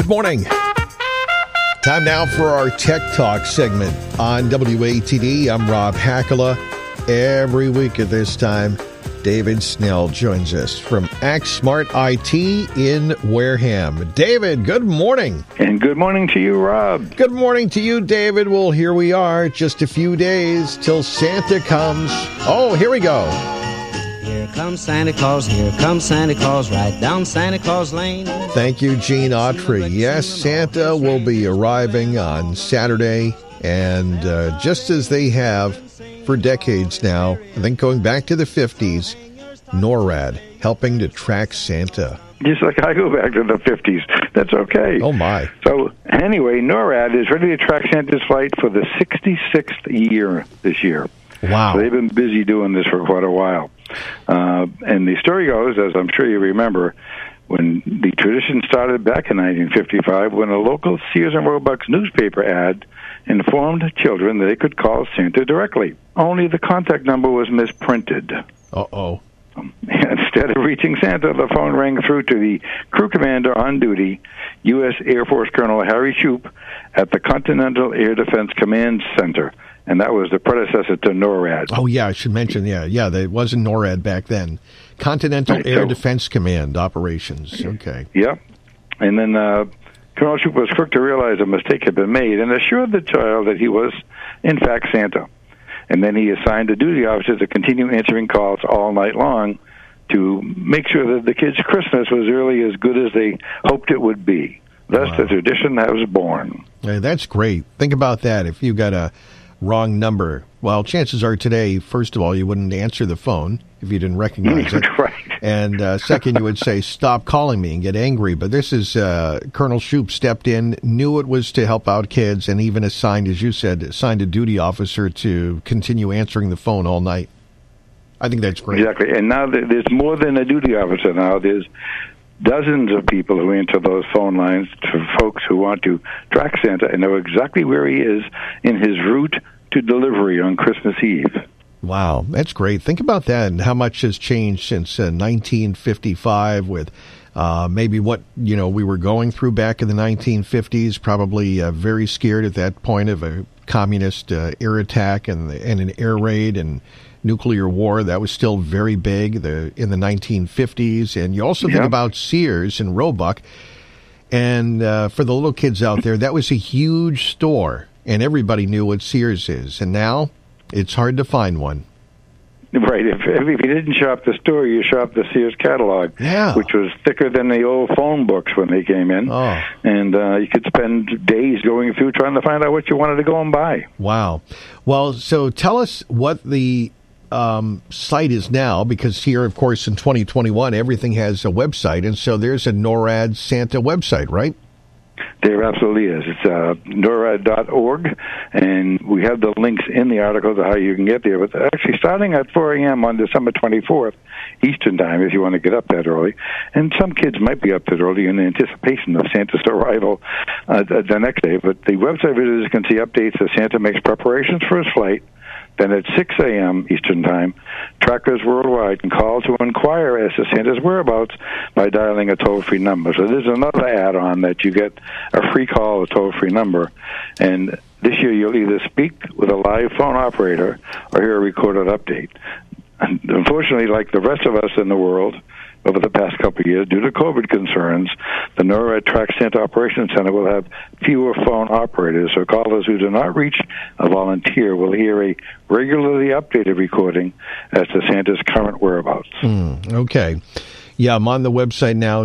Good morning. Time now for our Tech Talk segment on WATD. I'm Rob Hakala. Every week at this time, David Snell joins us from Act Smart IT in Wareham. David, good morning. And good morning to you, Rob. Good morning to you, David. Well, here we are, just a few days till Santa comes. Oh, here we go. Here comes Santa Claus, right down Santa Claus Lane. Thank you, Gene Autry. Yes, Santa will be arriving on Saturday, and just as they have for decades now, I think going back to the 50s, NORAD helping to track Santa. Just like I go back to the 50s. That's okay. Oh, my. So, anyway, NORAD is ready to track Santa's flight for the 66th year this year. Wow. So they've been busy doing this for quite a while. And the story goes, as I'm sure you remember, when the tradition started back in 1955, when a local Sears and Roebuck's newspaper ad informed children that they could call Santa directly. Only the contact number was misprinted. Uh-oh. Instead of reaching Santa, the phone rang through to the crew commander on duty, U.S. Air Force Colonel Harry Shoup, at the Continental Air Defense Command Center. And that was the predecessor to NORAD. Oh, yeah, I should mention, it wasn't NORAD back then. Continental Air Defense Command Operations. Okay. Yeah. And then Colonel Shoup was quick to realize a mistake had been made and assured the child that he was, in fact, Santa. And then he assigned a duty officer to continue answering calls all night long to make sure that the kids' Christmas was really as good as they hoped it would be. Thus, the tradition that was born. Hey, that's great. Think about that. If you got a wrong number, well, chances are today, first of all, you wouldn't answer the phone if you didn't recognize it. Right. And second, you would say, stop calling me, and get angry. But this is Colonel Shoup stepped in, knew it was to help out kids, and even assigned, as you said, a duty officer to continue answering the phone all night. I think that's great. Exactly. And now there's more than a duty officer now. There's dozens of people who answer those phone lines to folks who want to track Santa and know exactly where he is in his route to delivery on Christmas Eve. Wow, that's great. Think about that and how much has changed since 1955 with maybe what we were going through back in the 1950s, probably very scared at that point of a communist air attack and an air raid and nuclear war. That was still very big in the 1950s. And you also think about Sears and Roebuck. And for the little kids out there, that was a huge store, and everybody knew what Sears is. And now it's hard to find one. Right. If you didn't shop the store, you shopped the Sears catalog, which was thicker than the old phone books when they came in. Oh. And you could spend days going through trying to find out what you wanted to go and buy. Wow. Well, so tell us what the site is now, because here, of course, in 2021, everything has a website. And so there's a NORAD Santa website, right? There absolutely is. It's NORAD.org, and we have the links in the article to how you can get there. But actually, starting at 4 a.m. on December 24th, Eastern Time, if you want to get up that early, and some kids might be up that early in anticipation of Santa's arrival the next day. But the website visitors can see updates as Santa makes preparations for his flight. Then at 6 a.m. Eastern Time, trackers worldwide can call to inquire as to Santa's whereabouts by dialing a toll-free number. So there's another add-on that you get a free call, a toll-free number. And this year you'll either speak with a live phone operator or hear a recorded update. And unfortunately, like the rest of us in the world, over the past couple of years, due to COVID concerns, the NORAD Track Santa Operations Center will have fewer phone operators, so callers who do not reach a volunteer will hear a regularly updated recording as to Santa's current whereabouts. Okay. Yeah, I'm on the website now,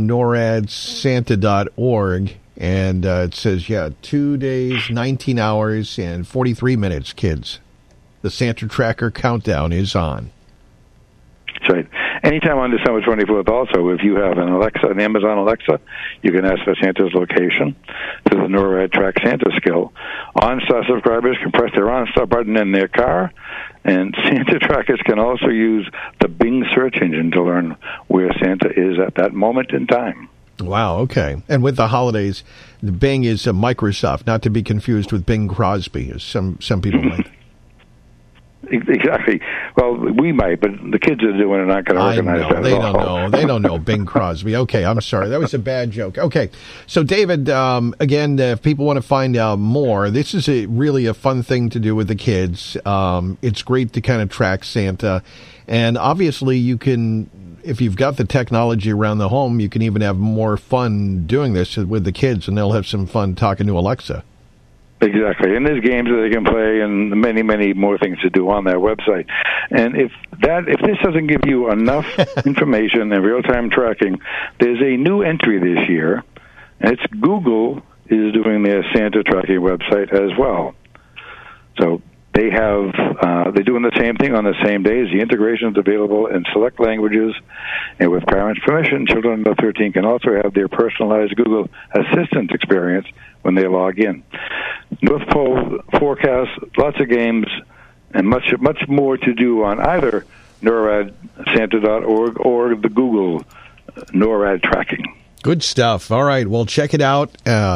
noradsanta.org, and it says, 2 days, 19 hours, and 43 minutes, kids. The Santa Tracker countdown is on. That's right. Anytime on December 24th also, if you have an Amazon Alexa, you can ask for Santa's location through the NORAD Track Santa skill. OnStar subscribers can press their OnStar button in their car, and Santa trackers can also use the Bing search engine to learn where Santa is at that moment in time. Wow, okay. And with the holidays, the Bing is a Microsoft, not to be confused with Bing Crosby, as some people might. Exactly. Well, we might, but the kids are doing it, not going to recognize that they at all. don't know. They don't know Bing Crosby. Okay, I'm sorry. That was a bad joke. Okay, so David, again, if people want to find out more, this is really a fun thing to do with the kids. It's great to kind of track Santa, and obviously you can, if you've got the technology around the home, you can even have more fun doing this with the kids, and they'll have some fun talking to Alexa. Exactly, and there's games that they can play, and many, many more things to do on that website. And if this doesn't give you enough information and real-time tracking, there's a new entry this year, and it's Google is doing their Santa tracking website as well. So they have they're doing the same thing on the same day. The integration is available in select languages, and with parents' permission, children under 13 can also have their personalized Google Assistant experience when they log in. North Pole forecast, lots of games, and much more to do on either NORADSanta.org or the Google NORAD tracking. Good stuff. All right, well, check it out,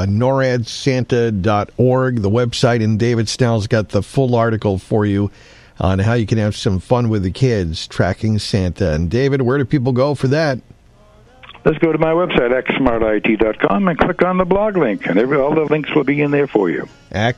NORADSanta.org, the website, and David Snell's got the full article for you on how you can have some fun with the kids tracking Santa. And David, where do people go for that? Let's go to my website, axsmartit.com, and click on the blog link, and all the links will be in there for you.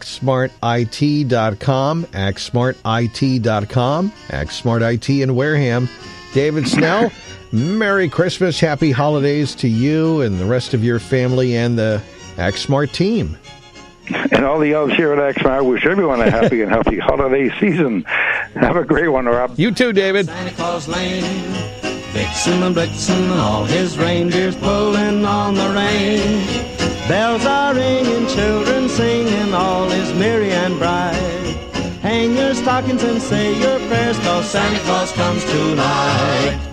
axsmartit.com, axsmartit.com, AxSmartIT in Wareham. David Snell, Merry Christmas, Happy Holidays to you and the rest of your family and the AxSmart team. And all the elves here at AxSmart wish everyone a happy and healthy holiday season. Have a great one, Rob. You too, David. Santa Claus Lane, Vixen and Blitzen, all his reindeers pulling on the rein. Bells are ringing, children singing, all is merry and bright. Hang your stockings and say your prayers, 'cause Santa Claus comes tonight.